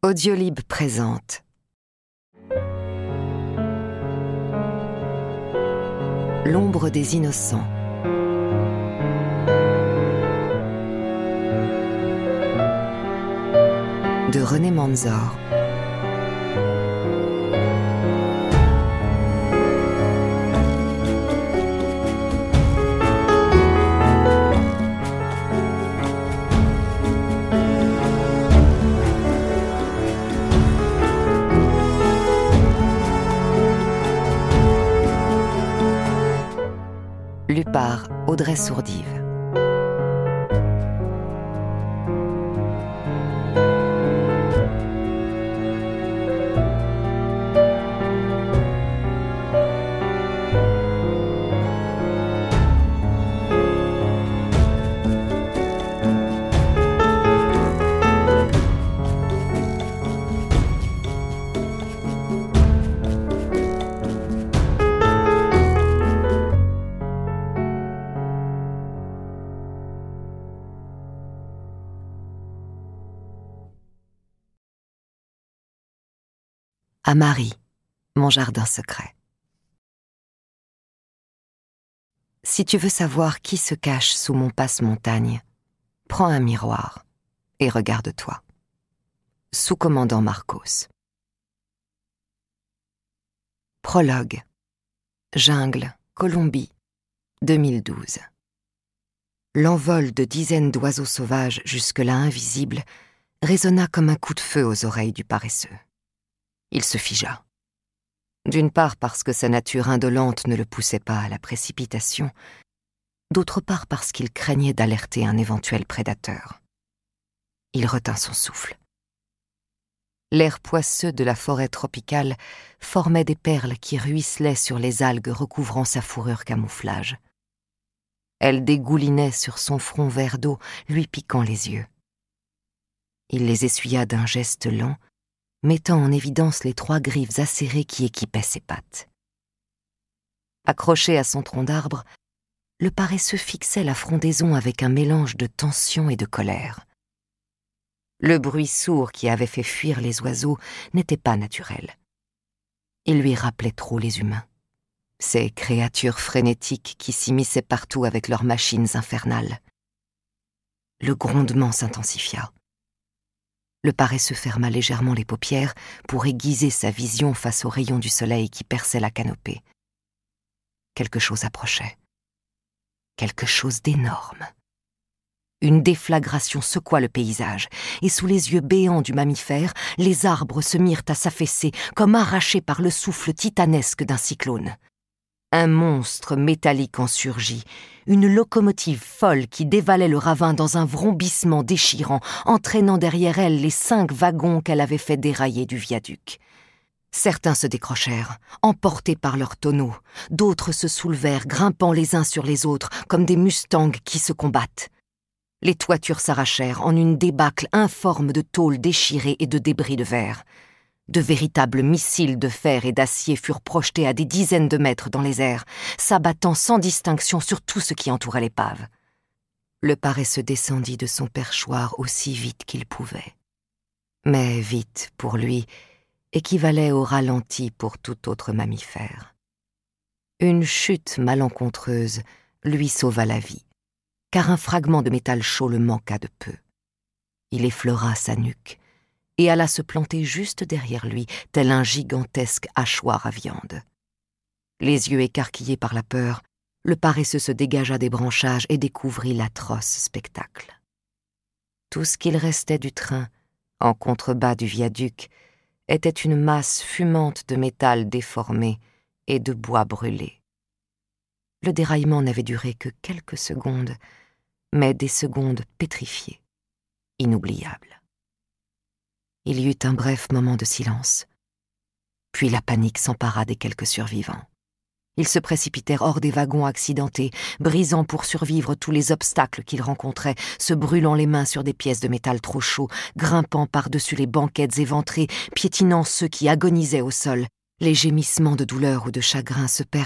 Audiolib présente L'ombre des innocents de René Manzor. Lu par Audrey Sourdive. À Marie, mon jardin secret. Si tu veux savoir qui se cache sous mon passe-montagne, prends un miroir et regarde-toi. Sous-commandant Marcos. Prologue. Jungle, Colombie, 2012. L'envol de dizaines d'oiseaux sauvages jusque-là invisibles résonna comme un coup de feu aux oreilles du paresseux. Il se figea. D'une part parce que sa nature indolente ne le poussait pas à la précipitation, d'autre part parce qu'il craignait d'alerter un éventuel prédateur. Il retint son souffle. L'air poisseux de la forêt tropicale formait des perles qui ruisselaient sur les algues recouvrant sa fourrure camouflage. Elles dégoulinaient sur son front vert d'eau, lui piquant les yeux. Il les essuya d'un geste lent, mettant en évidence les 3 griffes acérées qui équipaient ses pattes. Accroché à son tronc d'arbre, le paresseux fixait la frondaison avec un mélange de tension et de colère. Le bruit sourd qui avait fait fuir les oiseaux n'était pas naturel. Il lui rappelait trop les humains, ces créatures frénétiques qui s'immisçaient partout avec leurs machines infernales. Le grondement s'intensifia. Le paresseux ferma légèrement les paupières pour aiguiser sa vision face aux rayons du soleil qui perçaient la canopée. Quelque chose approchait. Quelque chose d'énorme. Une déflagration secoua le paysage, et sous les yeux béants du mammifère, les arbres se mirent à s'affaisser, comme arrachés par le souffle titanesque d'un cyclone. Un monstre métallique en surgit, une locomotive folle qui dévalait le ravin dans un vrombissement déchirant, entraînant derrière elle les 5 wagons qu'elle avait fait dérailler du viaduc. Certains se décrochèrent, emportés par leurs tonneaux, d'autres se soulevèrent, grimpant les uns sur les autres, comme des mustangs qui se combattent. Les toitures s'arrachèrent en une débâcle informe de tôles déchirées et de débris de verre. De véritables missiles de fer et d'acier furent projetés à des dizaines de mètres dans les airs, s'abattant sans distinction sur tout ce qui entourait l'épave. Le paresseux descendit de son perchoir aussi vite qu'il pouvait. Mais vite, pour lui, équivalait au ralenti pour tout autre mammifère. Une chute malencontreuse lui sauva la vie, car un fragment de métal chaud le manqua de peu. Il effleura sa nuque, et alla se planter juste derrière lui, tel un gigantesque hachoir à viande. Les yeux écarquillés par la peur, le paresseux se dégagea des branchages et découvrit l'atroce spectacle. Tout ce qu'il restait du train, en contrebas du viaduc, était une masse fumante de métal déformé et de bois brûlé. Le déraillement n'avait duré que quelques secondes, mais des secondes pétrifiées, inoubliables. Il y eut un bref moment de silence. Puis la panique s'empara des quelques survivants. Ils se précipitèrent hors des wagons accidentés, brisant pour survivre tous les obstacles qu'ils rencontraient, se brûlant les mains sur des pièces de métal trop chauds, grimpant par-dessus les banquettes éventrées, piétinant ceux qui agonisaient au sol. Les gémissements de douleur ou de chagrin se perdaient